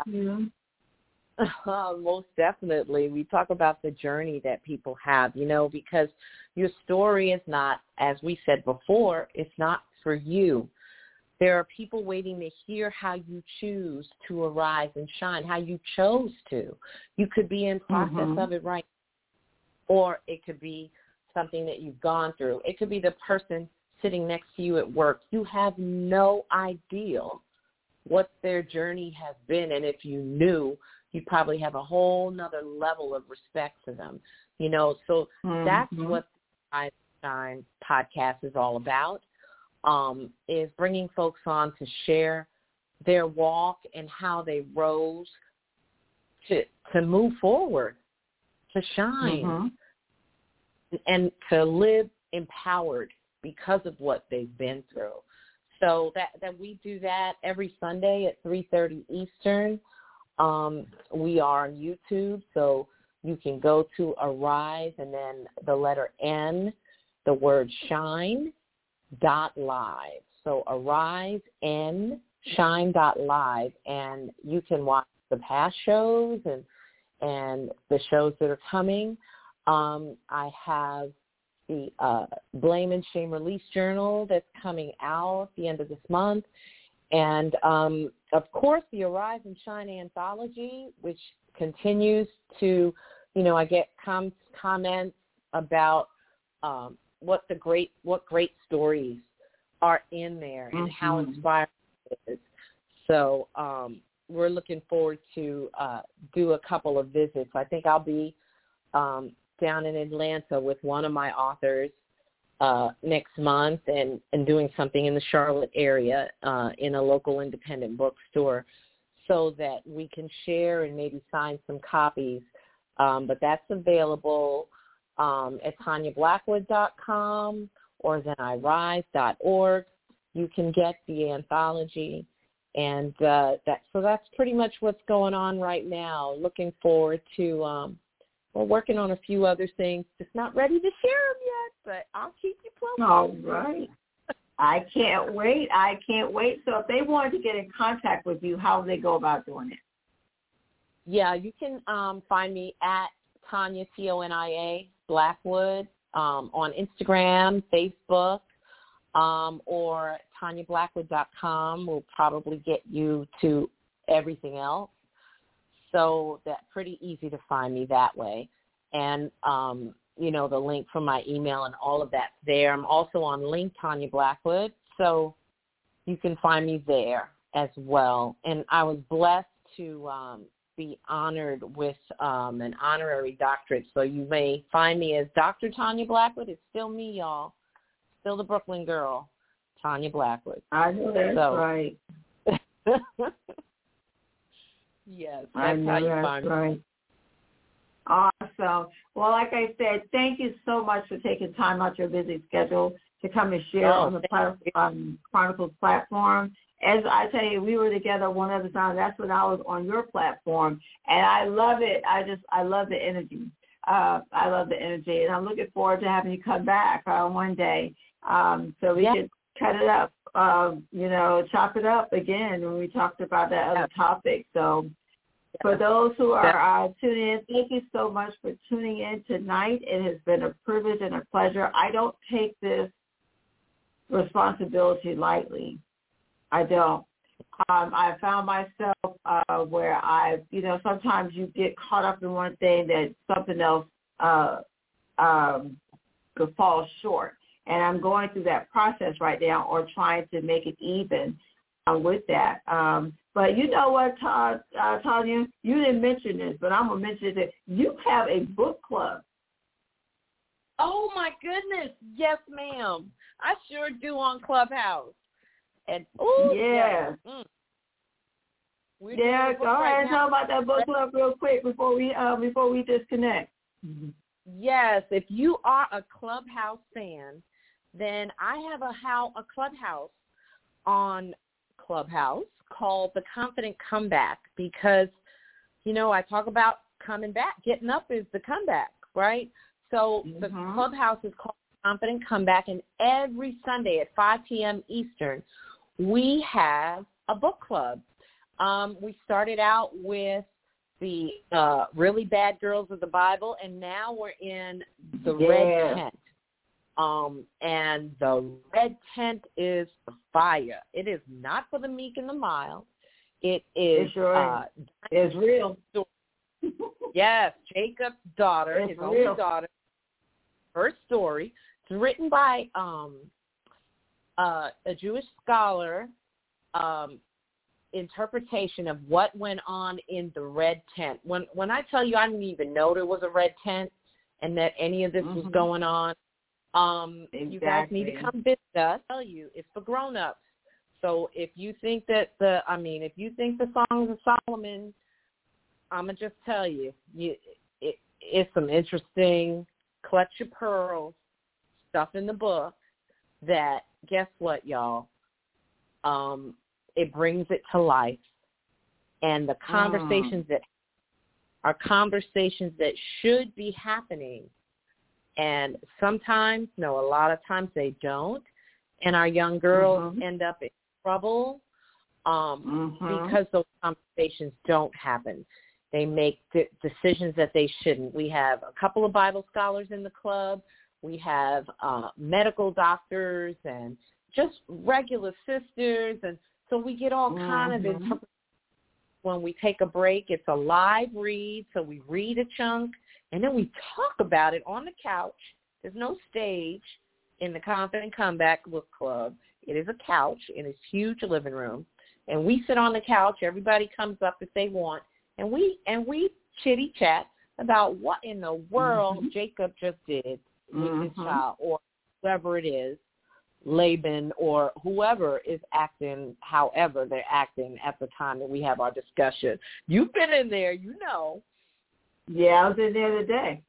Speaker 3: most definitely. We talk about the journey that people have, you know, because your story is not, as we said before, it's not for you. There are people waiting to hear how you choose to arise and shine, how you chose to. You could be in process of it right now, or it could be something that you've gone through. It could be the person sitting next to you at work. You have no idea what their journey has been, and if you knew, you probably have a whole nother level of respect for them. You know, so that's what the Arise and Shine podcast is all about. Is bringing folks on to share their walk and how they rose to move forward, to shine, and to live empowered because of what they've been through. So that we do that every Sunday at 3:30 Eastern. We are on YouTube, so you can go to Arise and then the letter N, the word shine, .live. So Arise and shine.live, and you can watch the past shows and the shows that are coming. I have the Blame and Shame Release Journal that's coming out at the end of this month. And, of course, the Arise and Shine Anthology, which continues to, you know, I get comments about what great stories are in there and how inspiring it is. So we're looking forward to do a couple of visits. I think I'll be down in Atlanta with one of my authors next month and doing something in the Charlotte area in a local independent bookstore so that we can share and maybe sign some copies. But that's available at TanyaBlackwood.com or thenirise.org. You can get the anthology. And so that's pretty much what's going on right now. Looking forward to we're working on a few other things. Just not ready to share them yet, but I'll keep you posted.
Speaker 2: All right. I can't wait. So if they wanted to get in contact with you, how do they go about doing it?
Speaker 3: Yeah, you can find me at Tanya, Tonia Blackwood, on Instagram, Facebook, or TanyaBlackwood.com will probably get you to everything else. So that's pretty easy to find me that way. And the link for my email and all of that's there. I'm also on Link Tanya Blackwood, so you can find me there as well. And I was blessed to be honored with an honorary doctorate, so you may find me as Dr. Tanya Blackwood. It's still me, y'all. Still the Brooklyn girl, Tanya Blackwood.
Speaker 2: I know that's right.
Speaker 3: Yes, that's how you find me.
Speaker 2: Right. Awesome. Well, like I said, thank you so much for taking time out your busy schedule to come and share on the Chronicles platform. As I tell you, we were together one other time. That's when I was on your platform, and I love it. I love the energy. I love the energy, and I'm looking forward to having you come back one day so we can cut it up, chop it up again when we talked about that other topic. So for those who are tuning in, thank you so much for tuning in tonight. It has been a privilege and a pleasure. I don't take this responsibility lightly. I don't. I found myself where sometimes you get caught up in one thing that something else could fall short. And I'm going through that process right now, or trying to make it even with that. But you know what, Tanya? You didn't mention this, but I'm going to mention that you have a book club.
Speaker 3: Oh, my goodness. Yes, ma'am. I sure do on Clubhouse. And
Speaker 2: go ahead and tell about that book club real quick before we disconnect.
Speaker 3: Yes, if you are a Clubhouse fan, then I have a Clubhouse on Clubhouse called The Confident Comeback, because, I talk about coming back. Getting up is the comeback, right? So the Clubhouse is called Confident Comeback, and every Sunday at 5 p.m. Eastern, we have a book club. We started out with the Really Bad Girls of the Bible, and now we're in the Red Tent. And the Red Tent is fire. It is not for the meek and the mild. It is
Speaker 2: it's real.
Speaker 3: Yes, Jacob's daughter, his only daughter, her story. It's written by a Jewish scholar, interpretation of what went on in the Red Tent. When I tell you I didn't even know there was a Red Tent and that any of this was going on, you guys need to come visit us. I tell you, it's for grown-ups. So if you think that the Songs of Solomon, I'm going to just tell you, it's some interesting clutch your pearls stuff in the book that, guess what, y'all? It brings it to life. And the conversations that are conversations that should be happening. And sometimes, a lot of times they don't. And our young girls end up in trouble because those conversations don't happen. They make decisions that they shouldn't. We have a couple of Bible scholars in the club. We have medical doctors and just regular sisters. And so we get all kind of interpretations. When we take a break, it's a live read. So we read a chunk, and then we talk about it on the couch. There's no stage in the Confident Comeback Book Club. It is a couch in this huge living room. And we sit on the couch. Everybody comes up if they want. And we chitty-chat about what in the world Jacob just did with his child, or whoever it is, Laban, or whoever is acting however they're acting at the time that we have our discussion. You've been in there, you know.
Speaker 2: Yeah, I was in there today.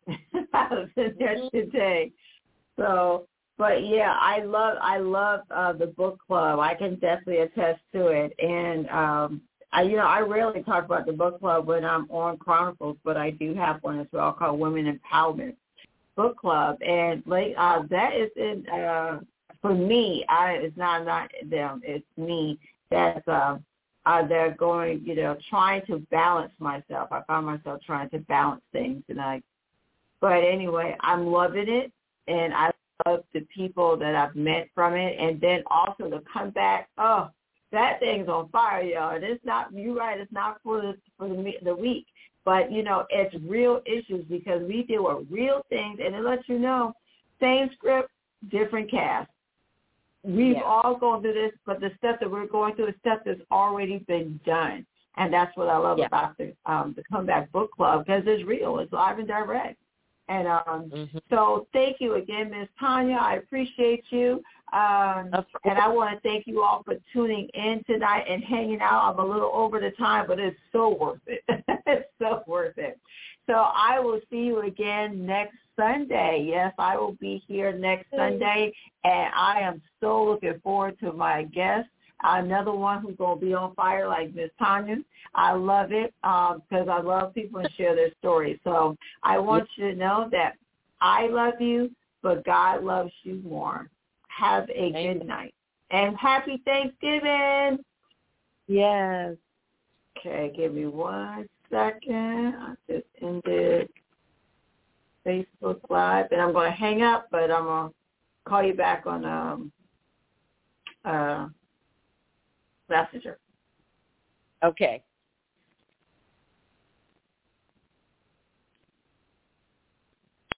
Speaker 2: So, but yeah, I love the book club. I can definitely attest to it. And I rarely talk about the book club when I'm on Chronicles, but I do have one as well called Women Empowerment Book Club. And that is in for me. It's not them. It's me. That's they're going, trying to balance myself. I find myself trying to balance things, but anyway, I'm loving it, and I love the people that I've met from it, and then also the comeback. Oh, that thing's on fire, y'all. And it's not. You're right. It's not for the weak, But, it's real issues because we deal with real things, and it lets you know, same script, different cast. We've all gone through this, but the stuff that we're going through is stuff that's already been done. And that's what I love about the Comeback Book Club, because it's real. It's live and direct. And so thank you again, Ms. Tanya. I appreciate you. And I want to thank you all for tuning in tonight and hanging out. I'm a little over the time, but it's so worth it. It's so worth it. So I will see you again next Sunday. Yes, I will be here next Sunday, and I am so looking forward to my guest. Another one who's going to be on fire like Miss Tanya. I love it because I love people and share their stories. So I want you to know that I love you, but God loves you more. Have a good night. And happy Thanksgiving.
Speaker 3: Yes.
Speaker 2: Okay, give me 1 second. I just ended Facebook Live, and I'm going to hang up, but I'm going to call you back on Messenger.
Speaker 3: Okay.